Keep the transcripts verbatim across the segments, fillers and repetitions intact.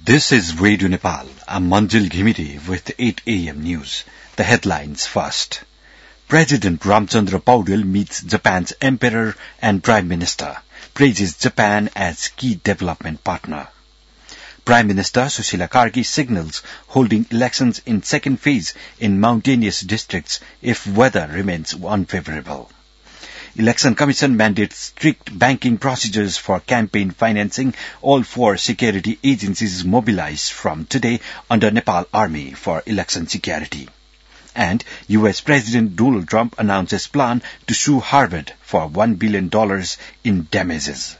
This is Radio Nepal. I'm Manjil Ghimiri with eight a.m. news. The headlines first. President Ramchandra Paudel meets Japan's Emperor and Prime Minister, praises Japan as key development partner. Prime Minister Sushila Karki signals holding elections in second phase in mountainous districts if weather remains unfavorable. Election Commission mandates strict banking procedures for campaign financing. All four security agencies mobilized from today under Nepal Army for election security. And U S President Donald Trump announces plan to sue Harvard for one billion dollars in damages.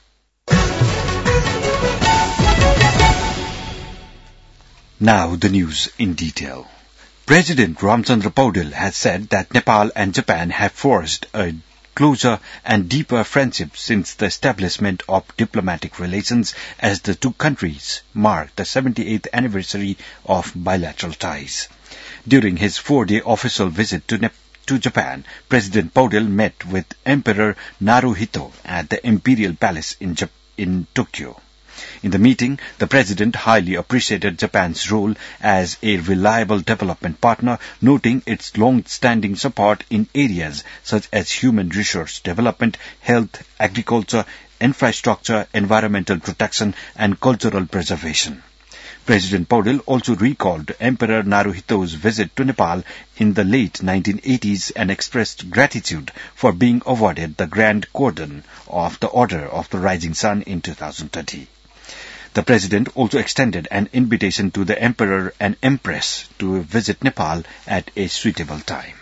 Now the news in detail. President Ramchandra Paudel has said that Nepal and Japan have forged a closer and deeper friendship since the establishment of diplomatic relations as the two countries mark the seventy-eighth anniversary of bilateral ties. During his four-day official visit to, Nep- to Japan, President Paudel met with Emperor Naruhito at the Imperial Palace in, Jap- in Tokyo. In the meeting, the President highly appreciated Japan's role as a reliable development partner, noting its long-standing support in areas such as human resource development, health, agriculture, infrastructure, environmental protection, and cultural preservation. President Paudel also recalled Emperor Naruhito's visit to Nepal in the late nineteen eighties and expressed gratitude for being awarded the Grand Cordon of the Order of the Rising Sun in two thousand thirty. The President also extended an invitation to the Emperor and Empress to visit Nepal at a suitable time.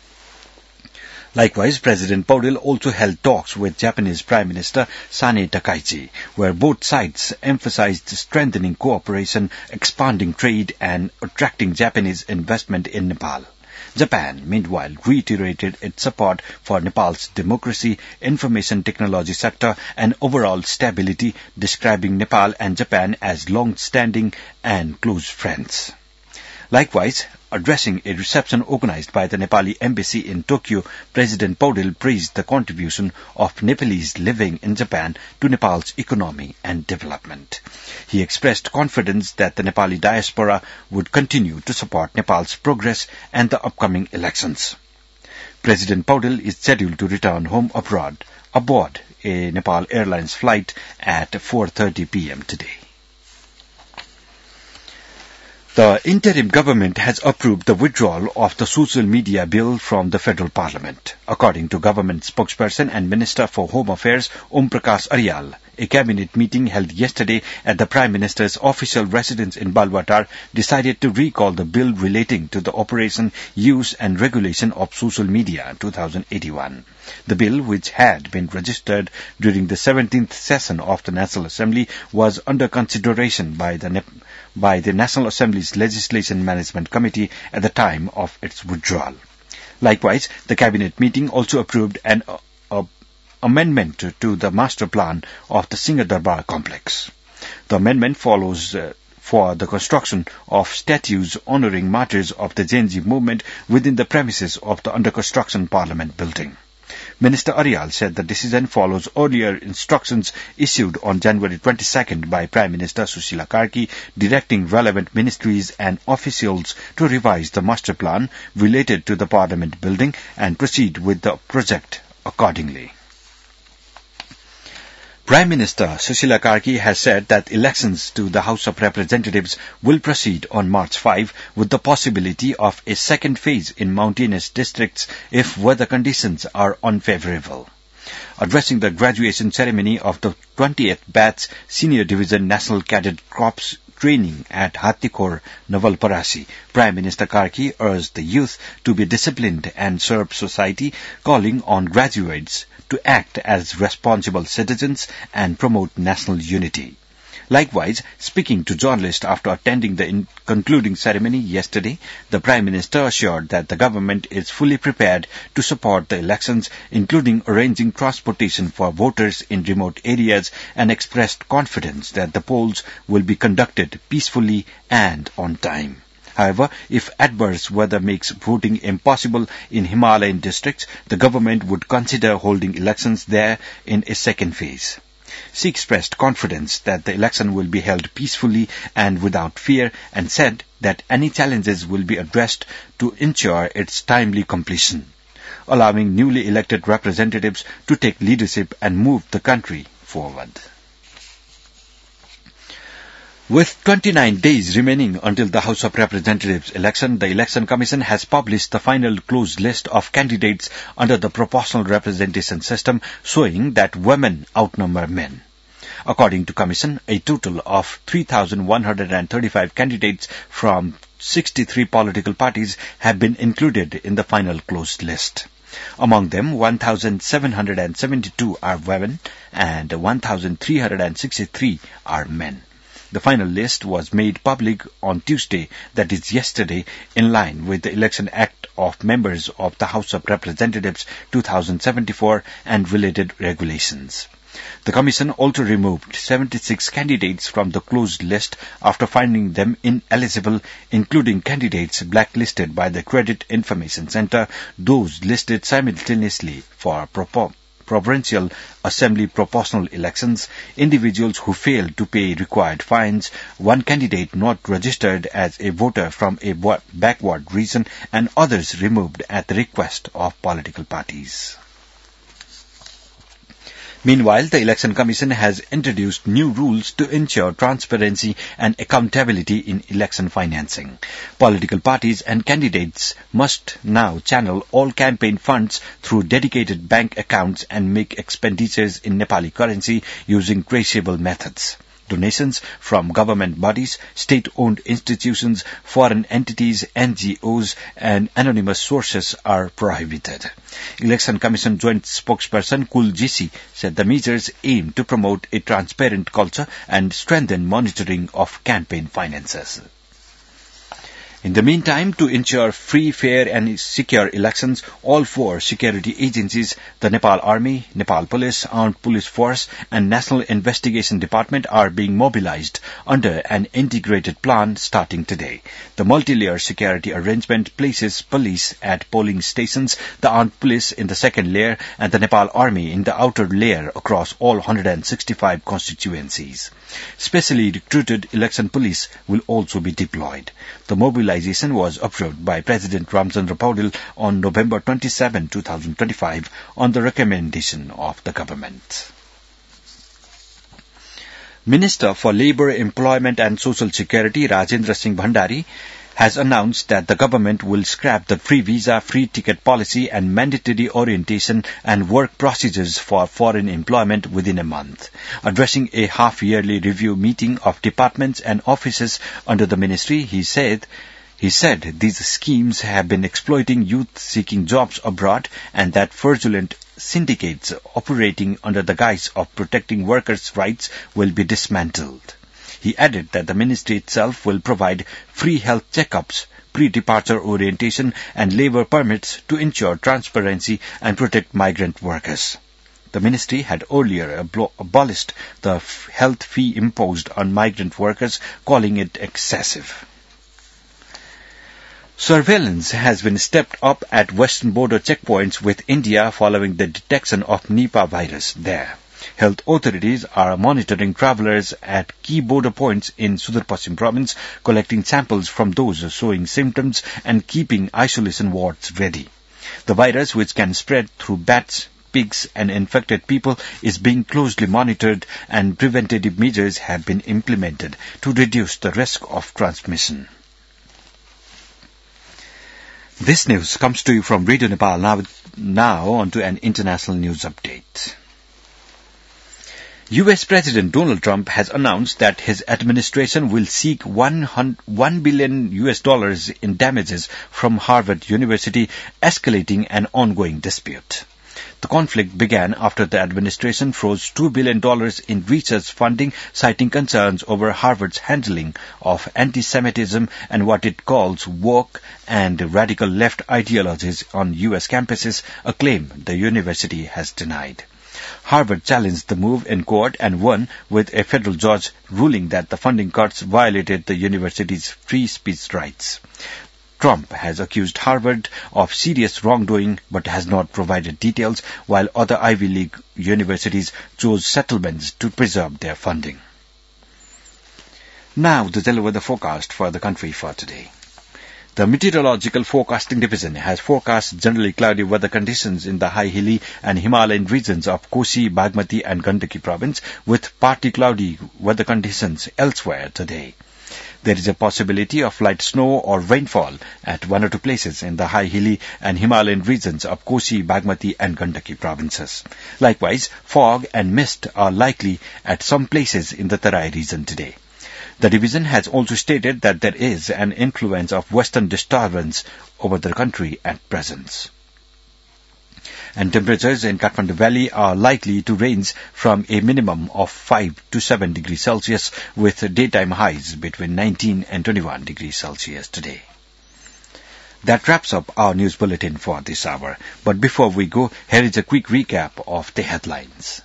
Likewise, President Paudel also held talks with Japanese Prime Minister Sane Takaichi, where both sides emphasized strengthening cooperation, expanding trade, and attracting Japanese investment in Nepal. Japan, meanwhile, reiterated its support for Nepal's democracy, information technology sector, and overall stability, describing Nepal and Japan as long-standing and close friends. Likewise, addressing a reception organized by the Nepali embassy in Tokyo, President Paudel praised the contribution of Nepalese living in Japan to Nepal's economy and development. He expressed confidence that the Nepali diaspora would continue to support Nepal's progress and the upcoming elections. President Paudel is scheduled to return home abroad aboard a Nepal Airlines flight at four thirty p.m. today. The interim government has approved the withdrawal of the social media bill from the federal parliament. According to government spokesperson and Minister for Home Affairs Om Prakash Aryal, a cabinet meeting held yesterday at the Prime Minister's official residence in Balwatar decided to recall the bill relating to the operation, use and regulation of social media two thousand eighty-one. The bill, which had been registered during the seventeenth session of the National Assembly, was under consideration by the Nep- by the National Assembly's Legislation Management Committee at the time of its withdrawal. Likewise, the cabinet meeting also approved an uh, uh, amendment to, to the master plan of the Singha Darbar complex. The amendment follows uh, for the construction of statues honoring martyrs of the Gen Z movement within the premises of the under construction Parliament building. Minister Aryal said the decision follows earlier instructions issued on January twenty-second by Prime Minister Sushila Karki directing relevant ministries and officials to revise the master plan related to the Parliament building and proceed with the project accordingly. Prime Minister Sushila Karki has said that elections to the House of Representatives will proceed on March fifth with the possibility of a second phase in mountainous districts if weather conditions are unfavorable. Addressing the graduation ceremony of the twentieth Batch Senior Division National Cadet Corps training at Hatikor, Navalparasi, Prime Minister Karki urged the youth to be disciplined and serve society, calling on graduates to act as responsible citizens and promote national unity. Likewise, speaking to journalists after attending the in- concluding ceremony yesterday, the Prime Minister assured that the government is fully prepared to support the elections, including arranging transportation for voters in remote areas, and expressed confidence that the polls will be conducted peacefully and on time. However, if adverse weather makes voting impossible in Himalayan districts, the government would consider holding elections there in a second phase. She expressed confidence that the election will be held peacefully and without fear, and said that any challenges will be addressed to ensure its timely completion, allowing newly elected representatives to take leadership and move the country forward. With twenty-nine days remaining until the House of Representatives election, the Election Commission has published the final closed list of candidates under the proportional representation system, showing that women outnumber men. According to Commission, a total of three thousand one hundred thirty-five candidates from sixty-three political parties have been included in the final closed list. Among them, one thousand seven hundred seventy-two are women and one thousand three hundred sixty-three are men. The final list was made public on Tuesday, that is yesterday, in line with the Election Act of Members of the House of Representatives two thousand seventy-four and related regulations. The Commission also removed seventy-six candidates from the closed list after finding them ineligible, including candidates blacklisted by the Credit Information Center, those listed simultaneously for propo- provincial assembly proportional elections, individuals who failed to pay required fines, one candidate not registered as a voter from a backward region, and others removed at the request of political parties. Meanwhile, the Election Commission has introduced new rules to ensure transparency and accountability in election financing. Political parties and candidates must now channel all campaign funds through dedicated bank accounts and make expenditures in Nepali currency using traceable methods. Donations from government bodies, state-owned institutions, foreign entities, N G Os, and anonymous sources are prohibited. Election Commission Joint Spokesperson Kul Jisi said the measures aim to promote a transparent culture and strengthen monitoring of campaign finances. In the meantime, to ensure free, fair and secure elections, all four security agencies, the Nepal Army, Nepal Police, Armed Police Force and National Investigation Department are being mobilized under an integrated plan starting today. The multi-layer security arrangement places police at polling stations, the Armed Police in the second layer and the Nepal Army in the outer layer across all one hundred sixty-five constituencies. Specially recruited election police will also be deployed. The mobilization was approved by President Ramchandra Paudel on November twenty-seventh, two thousand twenty-five on the recommendation of the government. Minister for Labour, Employment and Social Security Rajendra Singh Bhandari has announced that the government will scrap the free visa, free ticket policy and mandatory orientation and work procedures for foreign employment within a month. Addressing a half-yearly review meeting of departments and offices under the ministry, he said, He said these schemes have been exploiting youth seeking jobs abroad and that fraudulent syndicates operating under the guise of protecting workers' rights will be dismantled. He added that the ministry itself will provide free health checkups, pre-departure orientation and labour permits to ensure transparency and protect migrant workers. The ministry had earlier ablo- abolished the f- health fee imposed on migrant workers, calling it excessive. Surveillance has been stepped up at western border checkpoints with India following the detection of Nipah virus there. Health authorities are monitoring travellers at key border points in Sudar Paschim province, collecting samples from those showing symptoms and keeping isolation wards ready. The virus, which can spread through bats, pigs and infected people, is being closely monitored and preventative measures have been implemented to reduce the risk of transmission. This news comes to you from Radio Nepal. Now, now on to an international news update. U S President Donald Trump has announced that his administration will seek one billion U S dollars in damages from Harvard University, escalating an ongoing dispute. The conflict began after the administration froze two billion dollars in research funding, citing concerns over Harvard's handling of anti-Semitism and what it calls woke and radical left ideologies on U S campuses, a claim the university has denied. Harvard challenged the move in court and won, with a federal judge ruling that the funding cuts violated the university's free speech rights. Trump has accused Harvard of serious wrongdoing but has not provided details, while other Ivy League universities chose settlements to preserve their funding. Now the Delhi weather forecast for the country for today. The Meteorological Forecasting Division has forecast generally cloudy weather conditions in the high hilly and Himalayan regions of Kosi, Bagmati and Gandaki province, with partly cloudy weather conditions elsewhere today. There is a possibility of light snow or rainfall at one or two places in the high hilly and Himalayan regions of Kosi, Bagmati and Gandaki provinces. Likewise, fog and mist are likely at some places in the Tarai region today. The division has also stated that there is an influence of western disturbance over the country at present. And temperatures in Kathmandu Valley are likely to range from a minimum of five to seven degrees Celsius, with daytime highs between nineteen and twenty-one degrees Celsius today. That wraps up our news bulletin for this hour. But before we go, here is a quick recap of the headlines.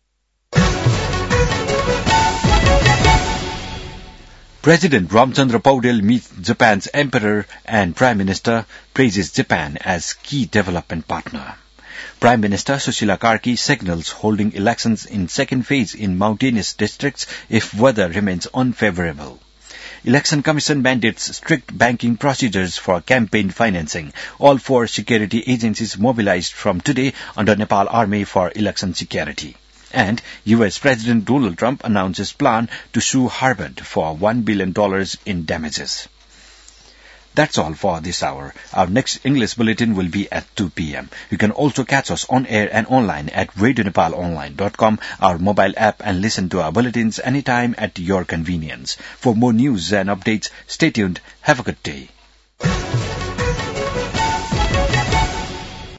President Ramchandra Paudel meets Japan's Emperor and Prime Minister praises Japan as key development partner. Prime Minister Sushila Karki signals holding elections in second phase in mountainous districts if weather remains unfavorable. Election Commission mandates strict banking procedures for campaign financing. All four security agencies mobilized from today under Nepal Army for election security. And U S President Donald Trump announces plan to sue Harvard for one billion dollars in damages. That's all for this hour. Our next English bulletin will be at two p.m. You can also catch us on air and online at radio nepal online dot com, our mobile app, and listen to our bulletins anytime at your convenience. For more news and updates, stay tuned. Have a good day.